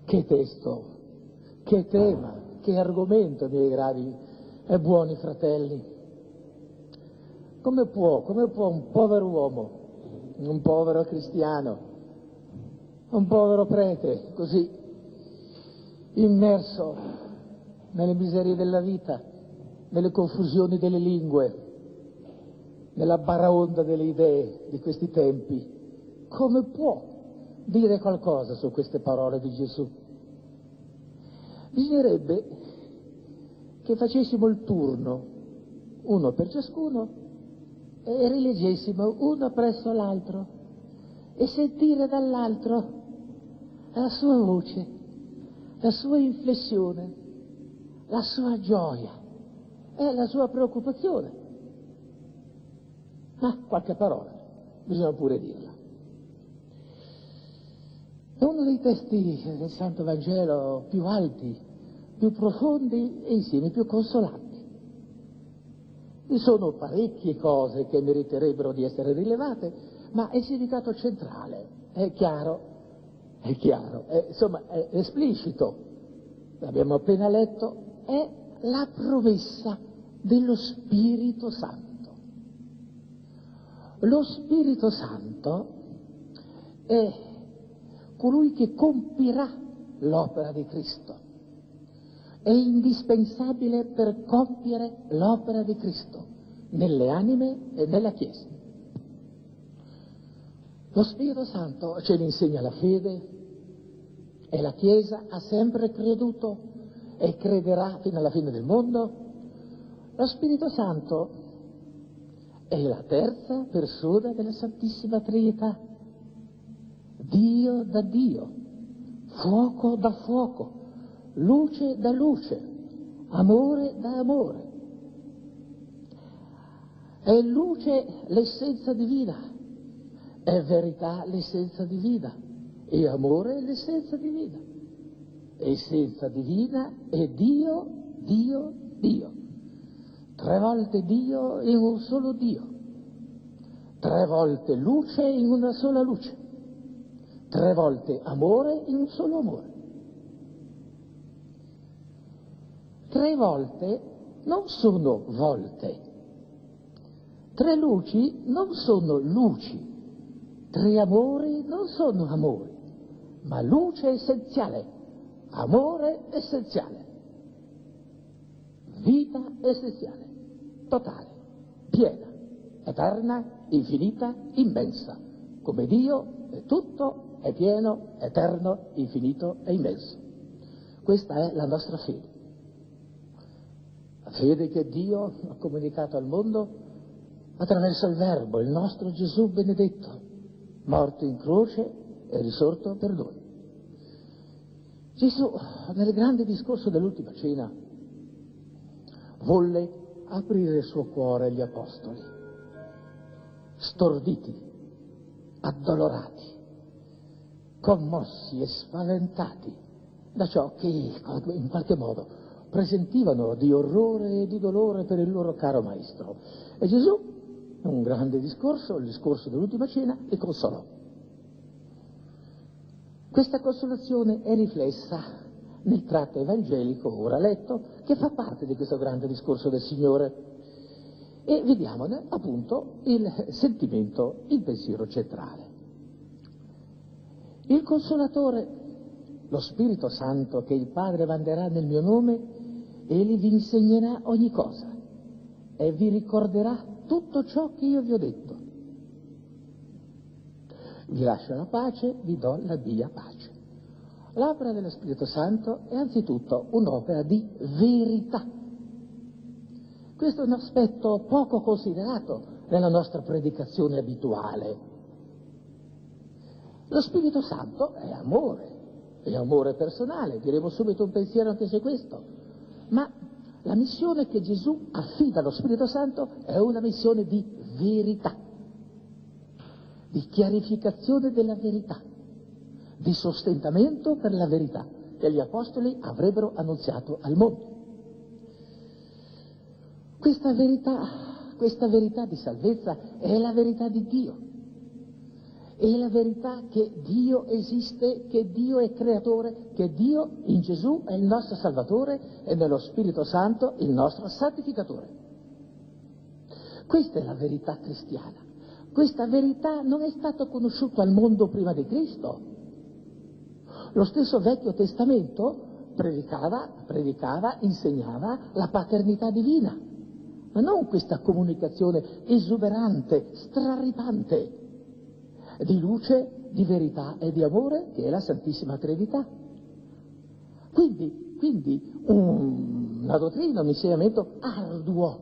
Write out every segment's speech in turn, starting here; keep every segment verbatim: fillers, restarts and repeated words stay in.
Che testo, che tema, che argomento, miei gravi e buoni fratelli. Come può, come può un povero uomo, un povero cristiano, un povero prete, così immerso nelle miserie della vita, nelle confusioni delle lingue, nella baraonda delle idee di questi tempi, come può dire qualcosa su queste parole di Gesù? Bisognerebbe che facessimo il turno, uno per ciascuno, e rileggessimo uno presso l'altro e sentire dall'altro la sua voce, la sua inflessione, la sua gioia e la sua preoccupazione. Ma qualche parola bisogna pure dirla. È uno dei testi del Santo Vangelo più alti, più profondi e insieme più consolanti. Vi sono parecchie cose che meriterebbero di essere rilevate, ma il significato centrale è chiaro, è chiaro, è, insomma è esplicito, l'abbiamo appena letto, è la promessa dello Spirito Santo. Lo Spirito Santo è colui che compirà l'opera di Cristo. È indispensabile per compiere l'opera di Cristo nelle anime e nella Chiesa. Lo Spirito Santo ce ne insegna la fede e la Chiesa ha sempre creduto e crederà fino alla fine del mondo. Lo Spirito Santo è la terza persona della Santissima Trinità, Dio da Dio, fuoco da fuoco, luce da luce, amore da amore. È luce l'essenza divina, è verità l'essenza divina, e amore l'essenza divina. Essenza divina è Dio, Dio, Dio. Tre volte Dio in un solo Dio. Tre volte luce in una sola luce. Tre volte amore in un solo amore. Tre volte non sono volte. Tre luci non sono luci. Tre amori non sono amori, ma luce essenziale, amore essenziale, vita essenziale, totale, piena, eterna, infinita, immensa. Come Dio è tutto, è pieno, eterno, infinito e immenso. Questa è la nostra fede. La fede che Dio ha comunicato al mondo attraverso il Verbo, il nostro Gesù benedetto, morto in croce e risorto per noi. Gesù, nel grande discorso dell'ultima cena, volle aprire il suo cuore agli apostoli, storditi, addolorati, commossi e spaventati da ciò che in qualche modo presentivano di orrore e di dolore per il loro caro maestro. E Gesù, in un grande discorso, il discorso dell'ultima cena, li consolò. Questa consolazione è riflessa nel tratto evangelico ora letto, che fa parte di questo grande discorso del Signore, e vediamone appunto il sentimento, il pensiero centrale. Il Consolatore, lo Spirito Santo che il Padre manderà nel mio nome, egli vi insegnerà ogni cosa e vi ricorderà tutto ciò che io vi ho detto. Vi lascio la pace, vi do la mia pace. L'opera dello Spirito Santo è anzitutto un'opera di verità. Questo è un aspetto poco considerato nella nostra predicazione abituale. Lo Spirito Santo è amore, è amore personale, diremo subito un pensiero anche su questo, ma la missione che Gesù affida allo Spirito Santo è una missione di verità, di chiarificazione della verità, di sostentamento per la verità che gli Apostoli avrebbero annunziato al mondo. Questa verità, questa verità di salvezza è la verità di Dio. È la verità che Dio esiste, che Dio è creatore, che Dio in Gesù è il nostro Salvatore e nello Spirito Santo il nostro santificatore. Questa è la verità cristiana. Questa verità non è stata conosciuta al mondo prima di Cristo. Lo stesso Vecchio Testamento predicava, predicava, insegnava la paternità divina, ma non questa comunicazione esuberante, straripante, di luce, di verità e di amore che è la Santissima Trinità. Quindi, quindi un, una dottrina, un insegnamento arduo,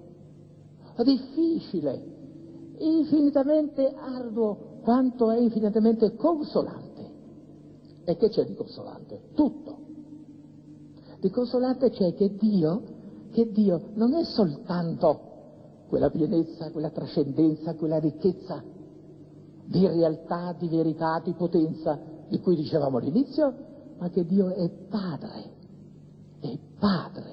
difficile, infinitamente arduo, quanto è infinitamente consolante. E che c'è di consolante? Tutto. Di consolante c'è che Dio, che Dio non è soltanto quella pienezza, quella trascendenza, quella ricchezza di realtà, di verità, di potenza di cui dicevamo all'inizio, ma che Dio è Padre, è Padre.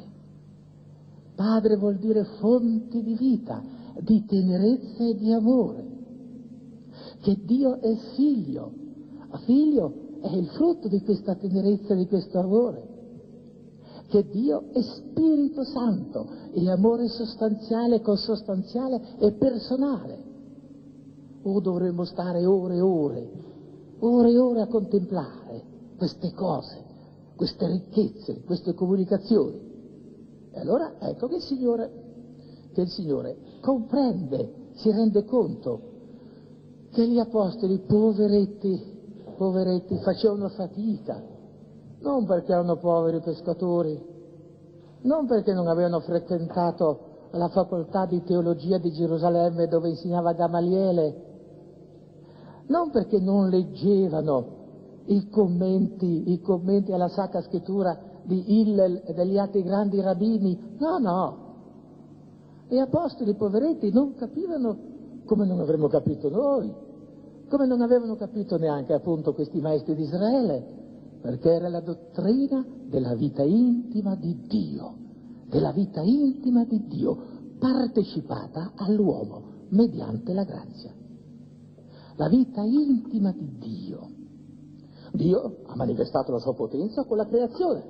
Padre vuol dire fonte di vita, di tenerezza e di amore. Che Dio è Figlio, Figlio è il frutto di questa tenerezza e di questo amore. Che Dio è Spirito Santo, è amore sostanziale, consostanziale e personale. O dovremmo stare ore e ore, ore e ore a contemplare queste cose, queste ricchezze, queste comunicazioni. E allora ecco che il Signore, che il Signore comprende, si rende conto che gli apostoli, poveretti, poveretti, facevano fatica, non perché erano poveri pescatori, non perché non avevano frequentato la facoltà di teologia di Gerusalemme dove insegnava Gamaliele, non perché non leggevano i commenti, i commenti alla Sacra Scrittura di Hillel e degli altri grandi rabbini, no, no. Gli apostoli poveretti non capivano come non avremmo capito noi, come non avevano capito neanche appunto questi maestri di Israele, perché era la dottrina della vita intima di Dio, della vita intima di Dio, partecipata all'uomo mediante la grazia. La vita intima di Dio. Dio ha manifestato la sua potenza con la creazione,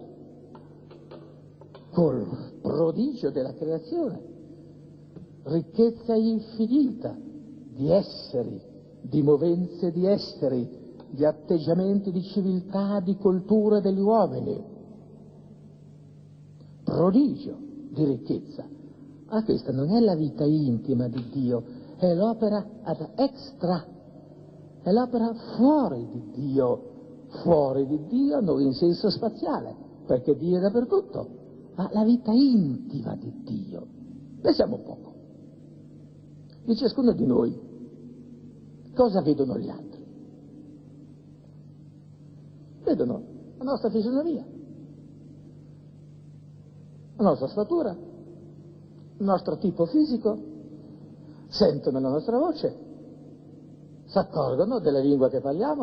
col prodigio della creazione, ricchezza infinita di esseri, di movenze di esseri, di atteggiamenti di civiltà, di cultura degli uomini. Prodigio di ricchezza. Ma questa non è la vita intima di Dio, è l'opera ad extra, è l'opera fuori di Dio, fuori di Dio non in senso spaziale, perché Dio è dappertutto, ma la vita intima di Dio. Pensiamo un poco. Di ciascuno di noi, cosa vedono gli altri? Vedono la nostra fisionomia, la nostra statura, il nostro tipo fisico, sentono la nostra voce, si accorgono della lingua che parliamo,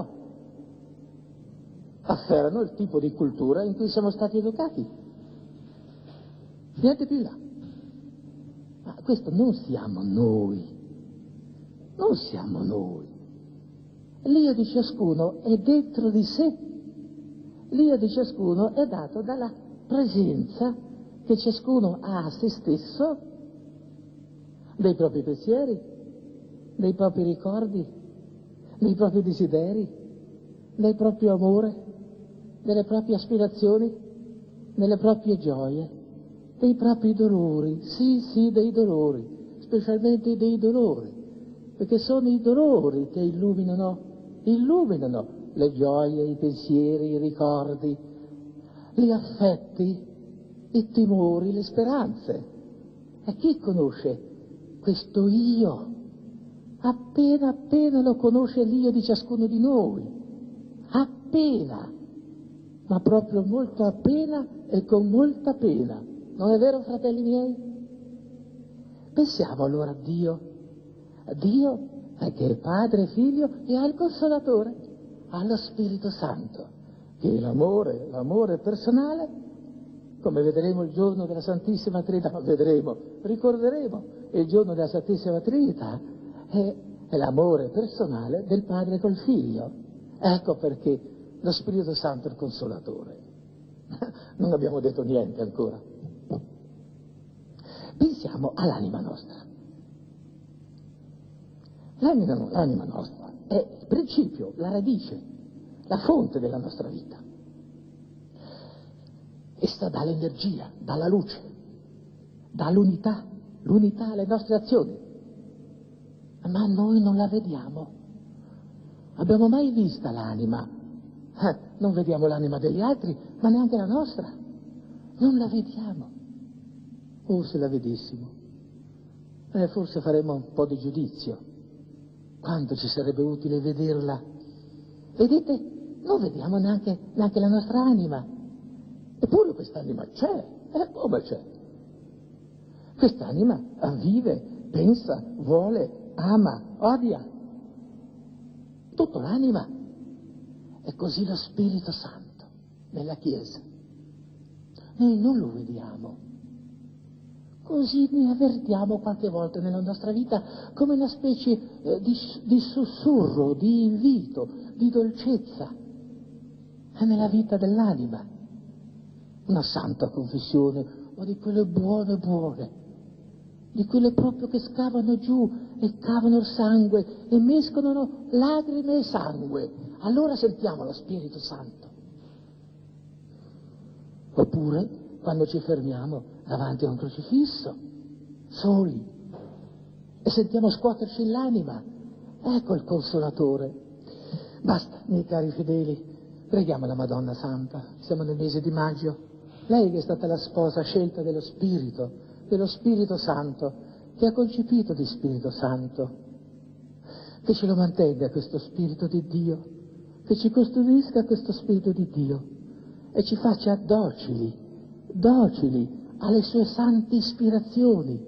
afferrano il tipo di cultura in cui siamo stati educati. Niente più là. Ma questo non siamo noi, non siamo noi. L'io di ciascuno è dentro di sé, l'io di ciascuno è dato dalla presenza che ciascuno ha a se stesso, dei propri pensieri, dei propri ricordi, dei propri desideri, del proprio amore, delle proprie aspirazioni, delle proprie gioie, dei propri dolori, sì, sì, dei dolori, specialmente dei dolori, perché sono i dolori che illuminano, illuminano le gioie, i pensieri, i ricordi, gli affetti, i timori, le speranze. E chi conosce questo io? Appena appena lo conosce l'io di ciascuno di noi, appena, ma proprio molto appena e con molta pena. Non è vero, fratelli miei? Pensiamo allora a Dio, a Dio che è Padre, Figlio e al Consolatore, allo Spirito Santo, che è l'amore, l'amore personale, come vedremo il giorno della Santissima Trinità, vedremo, ricorderemo il giorno della Santissima Trinità, è, è l'amore personale del Padre col Figlio. Ecco perché lo Spirito Santo è il Consolatore. Non abbiamo detto niente ancora. Pensiamo all'anima nostra. L'anima, l'anima nostra è il principio, la radice, la fonte della nostra vita. Essa dà l'energia, dà la luce, dà l'unità, l'unità alle nostre azioni. Ma noi non la vediamo. Abbiamo mai vista l'anima? Eh, non vediamo l'anima degli altri, ma neanche la nostra. Non la vediamo. Oh, se la vedessimo, eh, forse faremmo un po' di giudizio. Quanto ci sarebbe utile vederla? Vedete, non vediamo neanche, neanche la nostra anima. Eppure quest'anima c'è. Eh, come c'è? Quest'anima vive, pensa, vuole, ama, odia. Tutto l'anima. È così lo Spirito Santo nella Chiesa. Noi non lo vediamo. Così ne avvertiamo qualche volta nella nostra vita come una specie eh, di, di sussurro, di invito, di dolcezza. È nella vita dell'anima. Una santa confessione, o di quelle buone buone, di quelle proprio che scavano giù e cavano il sangue e mescolano lacrime e sangue. Allora sentiamo lo Spirito Santo. Oppure quando ci fermiamo davanti a un crocifisso, soli, e sentiamo scuoterci l'anima. Ecco il Consolatore. Basta, miei cari fedeli, preghiamo la Madonna Santa. Siamo nel mese di maggio. Lei che è stata la sposa scelta dello Spirito, dello Spirito Santo, che ha concepito di Spirito Santo, che ce lo mantenga questo Spirito di Dio, che ci custodisca questo Spirito di Dio e ci faccia docili, docili alle sue sante ispirazioni,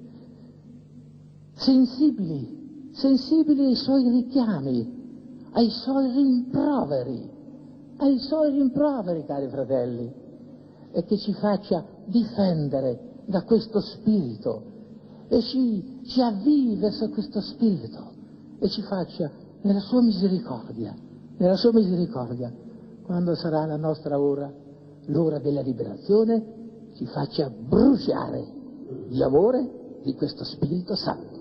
sensibili, sensibili ai suoi richiami, ai suoi rimproveri, ai suoi rimproveri, cari fratelli, e che ci faccia difendere da questo spirito e ci, ci avvii verso questo spirito e ci faccia nella sua misericordia, nella sua misericordia, quando sarà la nostra ora, l'ora della liberazione, ci faccia bruciare di amore di questo Spirito Santo.